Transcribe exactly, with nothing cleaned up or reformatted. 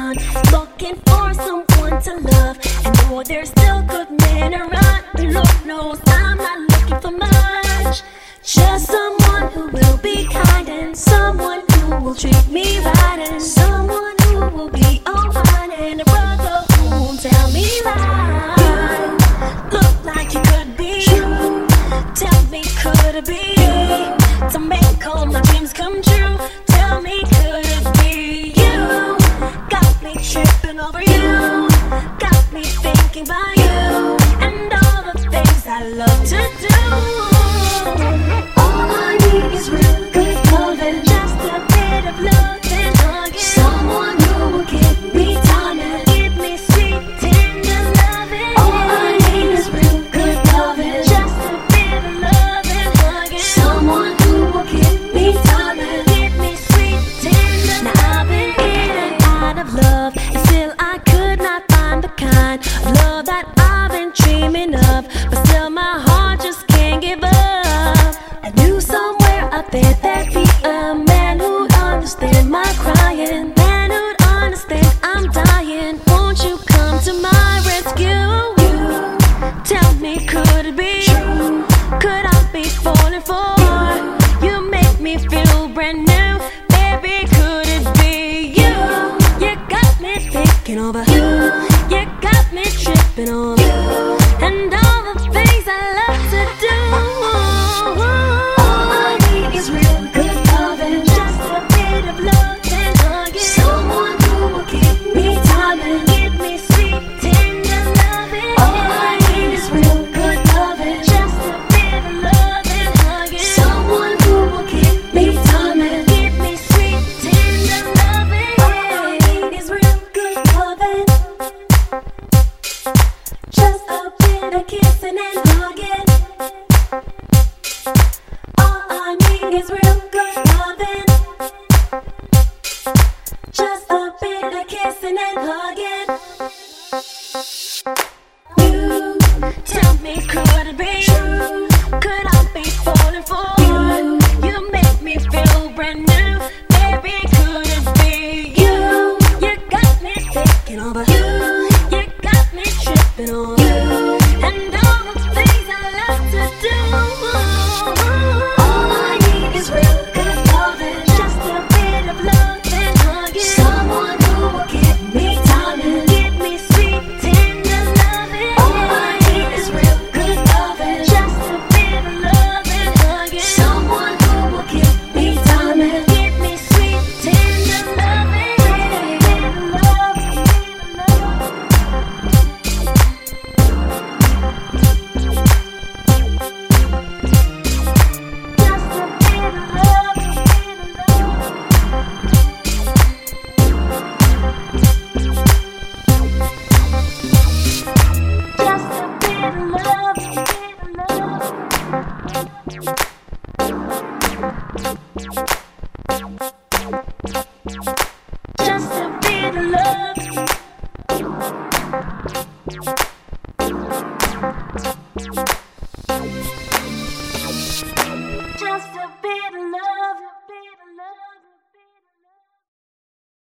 around, looking for someone to love. And though there's still good men around, Lord knows I'm not looking for much. Just someone who will be kind, and someone who will treat me right, and someone who will be alright, and a brother who won't tell me lies. You look like you could be true. Tell me, could it be to make all my dreams come true? Tell me, could it be you? Got me tripping over you, got me thinking about you, and all the things I love to do. All I need is real good loving, just a bit of love and hugging. Someone who will give me time and give me sweet, tender loving. All I need is real good loving, just a bit of love and hugging. Someone who will give me time and give me sweet, tender. Now I've been in and out of love, and still I could not find the kind of love that I've been dreaming of. But still my heart just can't give up. I knew somewhere out there there'd be a man who'd understand my crying, man who'd understand I'm dying. Won't you come to my rescue? You tell me, could it be true? Could I be falling for you? You make me feel brand new, baby. Could it be you? You got me thinking over you, you got me tripping on you, and all the things I love to do. All I need is real good loving, just a bit of love and hugging. Someone who will give me time and give me sweet, tender loving. All I need is real good loving, just a bit of love and hugging. Someone who will give me time and give me sweet, tender loving. All I need is real good loving, just a bit of kissing and hugging. All I need is real good loving, just a bit of kissing and hugging. You tell me, could it be true? Could I be falling for you? You make me feel brand new, baby. Could it be you? You got me thinking over you, you got me tripping on you, and all the things I love to do. All I need is real good loving, just a bit of love and hugging. Someone who will give me time and give me sweet, tender loving. All I need is real good loving, just a bit of love and hugging. Someone who will give me time and give me sweet, tender loving. Love, just a bit of love, just a bit of love, just a bit of love, just a bit of love.